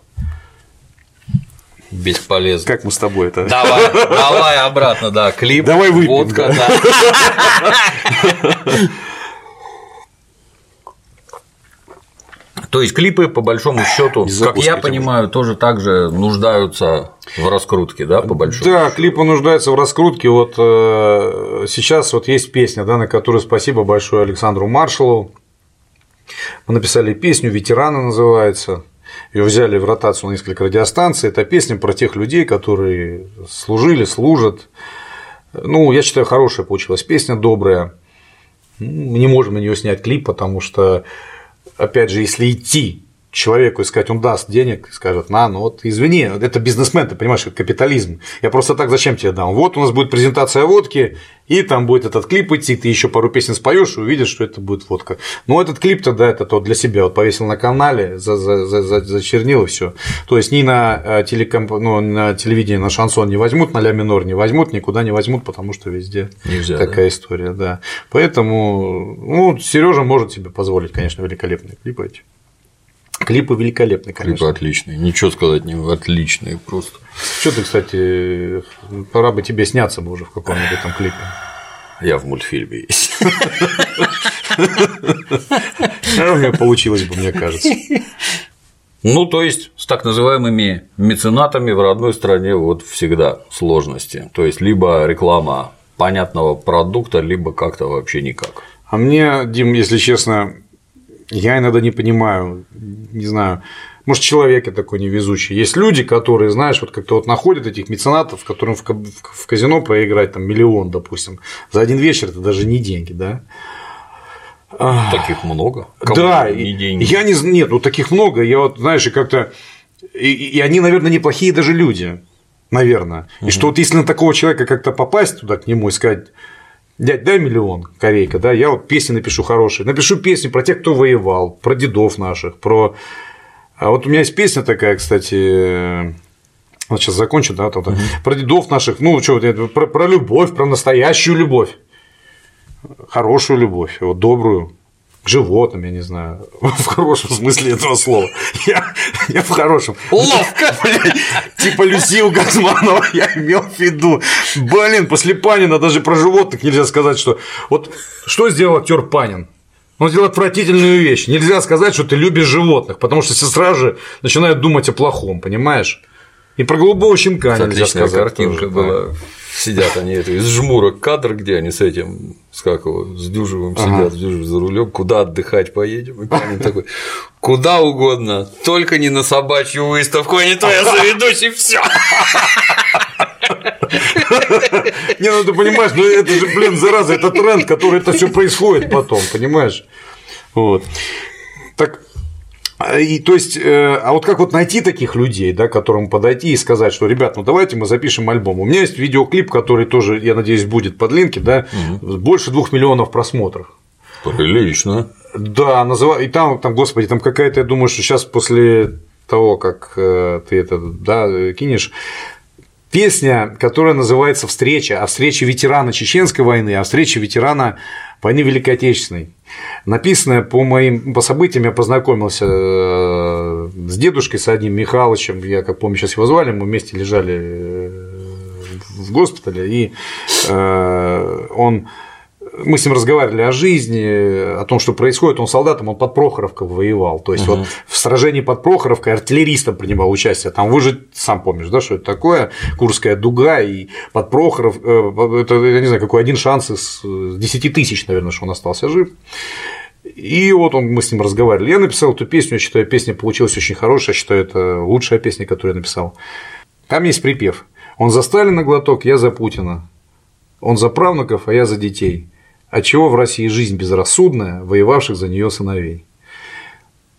Бесполезно. Как мы с тобой это? Давай, давай обратно, да, клип, давай выпьем, водка, да. да. То есть клипы, по большому счету, как я понимаю, тоже так же нуждаются в раскрутке, да, по большому Да, счету. клипы нуждаются в раскрутке. Вот э, сейчас вот есть песня, да, на которую спасибо большое Александру Маршалову. Мы написали песню «Ветераны» называется. Ее взяли в ротацию на несколько радиостанций. Это песня про тех людей, которые служили, служат. Ну, я считаю, хорошая получилась песня, добрая. Мы не можем на нее снять клип, потому что, опять же, если идти человеку и сказать, он даст денег и скажет, на, ну вот извини, это бизнесмен, ты понимаешь, это капитализм. Я просто так зачем тебе дам? Вот у нас будет презентация водки, и там будет этот клип идти, ты еще пару песен споешь и увидишь, что это будет водка. Но этот клип-то, да, это то для себя вот повесил на канале, зачернил и все. То есть ни на, телекомп... ну, на телевидении, на шансон не возьмут, на ля минор не возьмут, никуда не возьмут, потому что везде нельзя, такая да? история, да. Поэтому, ну, Сережа может себе позволить, конечно, великолепные клипы эти. Клипы великолепные, конечно. Клипы отличные, ничего сказать не отличные просто. Что ты, кстати, пора бы тебе сняться бы уже в каком-нибудь там клипе. Я в мультфильме есть. У меня получилось бы, мне кажется. Ну, то есть, с так называемыми меценатами в родной стране вот всегда сложности. То есть, либо реклама понятного продукта, либо как-то вообще никак. А мне, Дим, если честно, я иногда не понимаю, не знаю, может, человек я такой невезучий. Есть люди, которые, знаешь, вот как-то вот находят этих меценатов, которым в казино проиграть там миллион, допустим, за один вечер это даже не деньги, да? Таких много. Кому да, не деньги. Я не нет, ну таких много. Я вот, знаешь, и как-то и, и они, наверное, неплохие даже люди, наверное. Угу. И что вот если на такого человека как-то попасть туда к нему и сказать: дядь, дай миллион, корейка, да, я вот песни напишу хорошие, напишу песни про тех, кто воевал, про дедов наших, про. А вот у меня есть песня такая, кстати. Вот сейчас закончу, да, там, угу. про дедов наших, ну что, про, про любовь, про настоящую любовь. Хорошую любовь, вот добрую, к животным, я не знаю, в хорошем смысле этого слова. Я, я в хорошем. Ловко! Типа Люсил Газманова я имел в виду. Блин, после Панина даже про животных нельзя сказать, что. Вот что сделал актер Панин? Он сделал отвратительную вещь. Нельзя сказать, что ты любишь животных, потому что все сразу же начинают думать о плохом, понимаешь? И про голубого щенка это нельзя сказать. Картинка тоже, была. Да. Сидят они это, из жмурок кадр, где они с этим, с как его, с Дюжевым ага. сидят, с Дюжев за рулем, куда отдыхать поедем, и Панин такой: куда угодно, только не на собачью выставку, а не то я заведусь, и все. Не, ну ты понимаешь, ну это же, блин, зараза, это тренд, который это все происходит потом, понимаешь? Вот. Так. И, то есть, а вот как вот найти таких людей, да, к которым подойти и сказать, что, ребят, ну давайте мы запишем альбом. У меня есть видеоклип, который тоже, я надеюсь, будет под линки, да, угу. больше двух миллионов просмотров. Прилично. Да, называ... и там, там, господи, там какая-то, я думаю, что сейчас после того, как ты это, да, кинешь, песня, которая называется «Встреча», о встрече ветерана Чеченской войны, о встрече ветерана войны Великой Отечественной. Написанная по моим по событиям, я познакомился с дедушкой, с одним Михалычем, я как помню, сейчас его звали, мы вместе лежали в госпитале, и он. Мы с ним разговаривали о жизни, о том, что происходит. Он солдатом, он под Прохоровкой воевал. То есть, угу. вот в сражении под Прохоровкой артиллеристом принимал участие. Там выжить, сам помнишь, да, что это такое? Курская дуга и под Прохоров. Это, я не знаю, какой один шанс из десяти тысяч, наверное, что он остался жив. И вот он, мы с ним разговаривали. Я написал эту песню, я считаю, песня получилась очень хорошая. Я считаю, это лучшая песня, которую я написал. Там есть припев: он за Сталина глоток, я за Путина. Он за правнуков, а я за детей. Отчего в России жизнь безрассудная, воевавших за нее сыновей.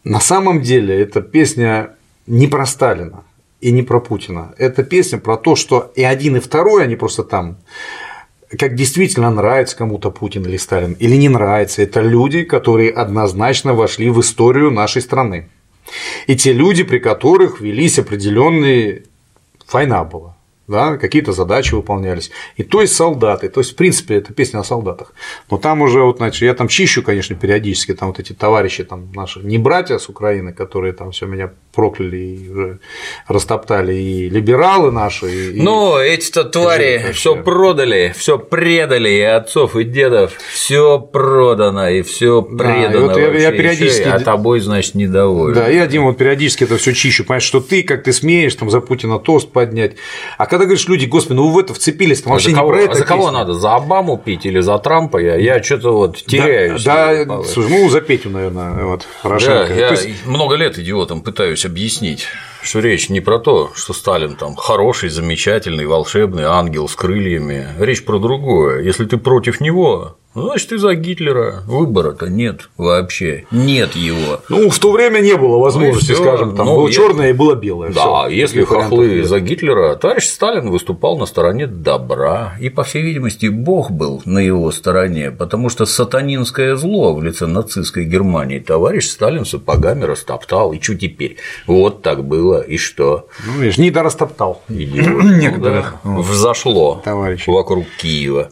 На самом деле эта песня не про Сталина и не про Путина. Это песня про то, что и один, и второй, они просто там, как действительно нравится кому-то Путин или Сталин, или не нравится. Это люди, которые однозначно вошли в историю нашей страны. И те люди, при которых велись определенные война была. Да, какие-то задачи выполнялись. И то есть солдаты. То есть, в принципе, это песня о солдатах. Но там уже, вот, значит, я там чищу, конечно, периодически, там вот эти товарищи там, наши, не братья с Украины, которые там все меня прокляли и уже растоптали, и либералы наши. И, ну, эти-то твари все продали, все предали, и отцов, и дедов, все продано, и все предано. Да, и вот я, я периодически. А тобой, значит, недоволен. Да, я, Дима, вот периодически это все чищу. Понимаешь, что ты, как ты смеешь там за Путина тост поднять. А когда говоришь, люди, господи, ну вы в это вцепились, там вообще а не кого, про это. А за кого песня. Надо? За Обаму пить или за Трампа? Я, я что-то вот теряюсь. Да, да слушай, ну за Петю, наверное, вот, Порошенко. Да, я есть... много лет идиотам пытаюсь объяснить, что речь не про то, что Сталин там хороший, замечательный, волшебный ангел с крыльями. Речь про другое. Если ты против него, значит, ты за Гитлера. Выбора-то нет вообще. Нет его. Ну, в то время не было возможности, ну, скажем, там ну, было если... черное и было белое. Да, всё. Если хохлы за Гитлера, товарищ Сталин выступал на стороне добра. И, по всей видимости, Бог был на его стороне, потому что сатанинское зло в лице нацистской Германии товарищ Сталин сапогами растоптал. И что теперь? Вот так было. И что? Ну, видишь, не дорастоптал. Некоторых взошло товарищи вокруг Киева.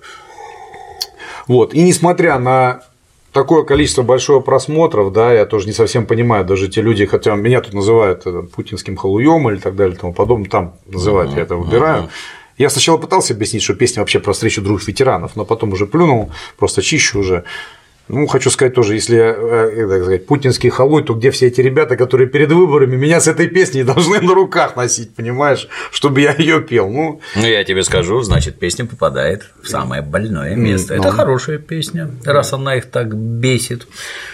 Вот. И несмотря на такое количество большого просмотров, да, я тоже не совсем понимаю, даже те люди, хотя меня тут называют путинским халуем или так далее и тому подобное, там называют, uh-huh, я это выбираю. Uh-huh. Я сначала пытался объяснить, что песня вообще про встречу двух ветеранов, но потом уже плюнул, просто чищу уже. Ну, хочу сказать тоже, если я, так сказать, путинский халуй, то где все эти ребята, которые перед выборами меня с этой песней должны на руках носить, понимаешь, чтобы я ее пел. Ну, ну я тебе скажу, значит, песня попадает в самое больное место. Ну, это хорошая песня, раз она их так бесит.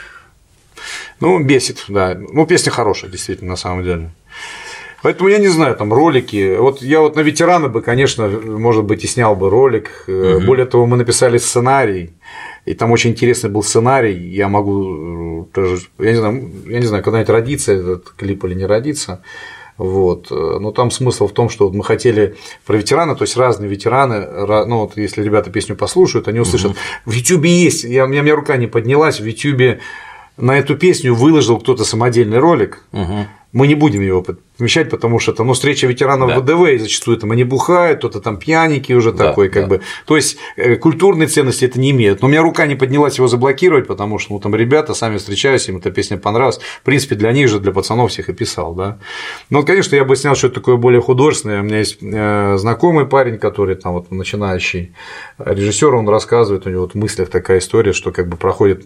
Ну, бесит, да. Ну, песня хорошая, действительно, на самом деле. Поэтому я не знаю, там ролики. Вот я вот на ветерана бы, конечно, может быть, и снял бы ролик. Угу. Более того, мы написали сценарий. И там очень интересный был сценарий. Я могу тоже, я не знаю, я не знаю, когда-нибудь родится этот клип или не родится. Вот. Но там смысл в том, что вот мы хотели про ветерана, то есть разные ветераны, ну вот если ребята песню послушают, они услышат. Угу. В Ютубе есть, я, у меня рука не поднялась, в Ютубе на эту песню выложил кто-то самодельный ролик. Угу. Мы не будем его помещать, потому что там, ну, встреча ветеранов да. ВДВ, и зачастую там они бухают, кто-то там пьяненький уже да, такой, как да. бы. То есть культурной ценности это не имеет. Но у меня рука не поднялась его заблокировать, потому что ну, там ребята сами встречались, им эта песня понравилась. В принципе, для них же, для пацанов всех и писал, да. Но вот, конечно, я бы снял что-то такое более художественное. У меня есть знакомый парень, который там вот начинающий режиссер, он рассказывает, у него вот в мыслях такая история, что как бы проходит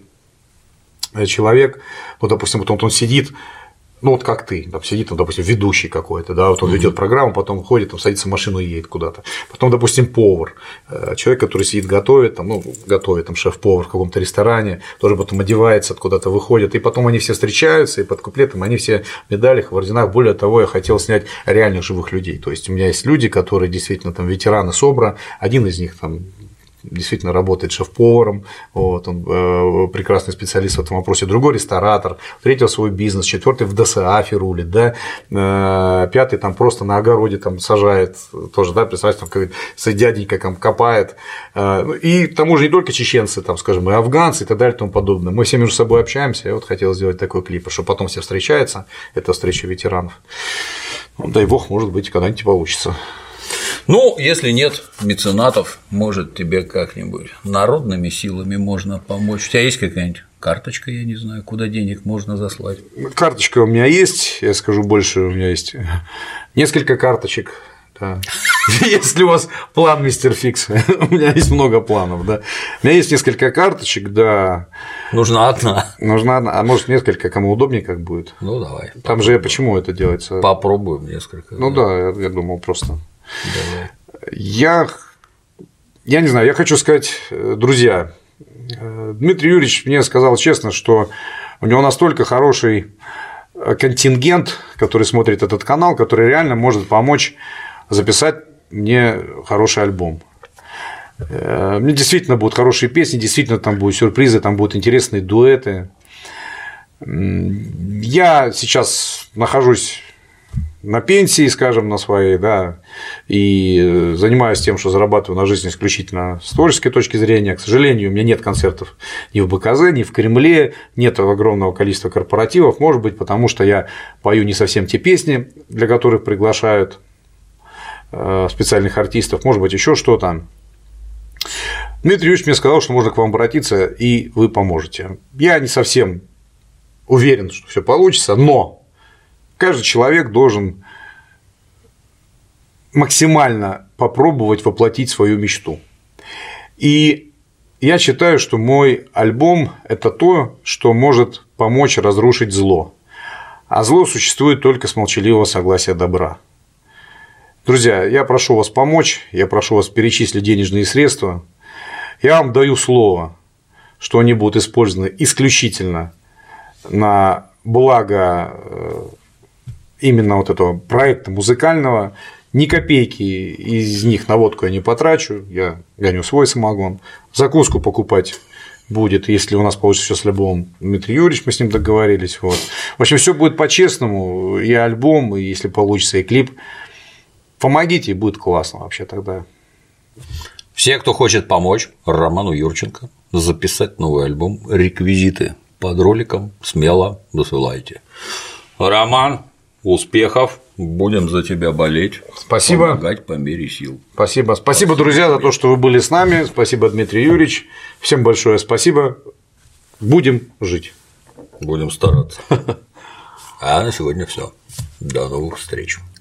человек, ну, допустим, вот он сидит. Ну, вот как ты, там сидит, там, допустим, ведущий какой-то, да, вот он ведет программу, потом ходит, там, садится в машину и едет куда-то. Потом, допустим, повар, человек, который сидит, готовит, там, ну, готовит, там, шеф-повар в каком-то ресторане, тоже потом одевается, куда-то выходит, и потом они все встречаются, и под куплетом они все в медалях, в орденах. Более того, я хотел снять реальных живых людей. То есть у меня есть люди, которые действительно там ветераны СОБРа, один из них там действительно работает шеф-поваром, вот, он э, прекрасный специалист в этом вопросе, другой ресторатор, третий свой бизнес, четвертый в ДСАФе рулит, да, э, пятый там просто на огороде там сажает, тоже, да, представляете, там как дяденька там копает, э, и к тому же не только чеченцы, там, скажем, и афганцы и так далее и тому подобное. Мы все между собой общаемся, я вот хотел сделать такой клип, что потом все встречаются, это встреча ветеранов. Ну, дай бог, может быть, когда-нибудь получится. Ну, если нет меценатов, может, тебе как-нибудь народными силами можно помочь. У тебя есть какая-нибудь карточка, я не знаю, куда денег можно заслать? Карточка у меня есть, я скажу больше, у меня есть несколько карточек. Да. Если у вас план, мистер Фикс, у меня есть много планов, да. У меня есть несколько карточек, да. Нужна одна. Нужна одна, а может несколько, кому удобнее как будет. Ну давай. Там попробуем. Же почему это делается? Попробуем несколько. Ну да, да я, я думал просто. Давай. Я, я не знаю, я хочу сказать, друзья, Дмитрий Юрьевич мне сказал честно, что у него настолько хороший контингент, который смотрит этот канал, который реально может помочь записать мне хороший альбом. Мне действительно будут хорошие песни, действительно там будут сюрпризы, там будут интересные дуэты. Я сейчас нахожусь на пенсии, скажем, на своей, да, и занимаюсь тем, что зарабатываю на жизнь исключительно с творческой точки зрения. К сожалению, у меня нет концертов ни в БКЗ, ни в Кремле, нет огромного количества корпоративов, может быть, потому что я пою не совсем те песни, для которых приглашают специальных артистов, может быть, еще что-то. Дмитрий Юрьевич мне сказал, что можно к вам обратиться, и вы поможете. Я не совсем уверен, что все получится, но каждый человек должен максимально попробовать воплотить свою мечту. И я считаю, что мой альбом – это то, что может помочь разрушить зло. А зло существует только с молчаливого согласия добра. Друзья, я прошу вас помочь, я прошу вас перечислить денежные средства. Я вам даю слово, что они будут использованы исключительно на благо именно вот этого проекта музыкального. Ни копейки из них на водку я не потрачу, я гоню свой самогон. Закуску покупать будет, если у нас получится все с альбомом. Дмитрий Юрьевич, мы с ним договорились. Вот. В общем, все будет по-честному, и альбом, и если получится, и клип. Помогите, и будет классно вообще тогда. Все, кто хочет помочь Роману Юрченко записать новый альбом, реквизиты под роликом смело досылайте. Роман, успехов, будем за тебя болеть. Спасибо. Помогать по мере сил. Спасибо. Спасибо, спасибо, друзья, за то, что вы были с нами. Спасибо, Дмитрий Юрьевич. Всем большое спасибо. Будем жить. Будем стараться. А на сегодня все. До новых встреч.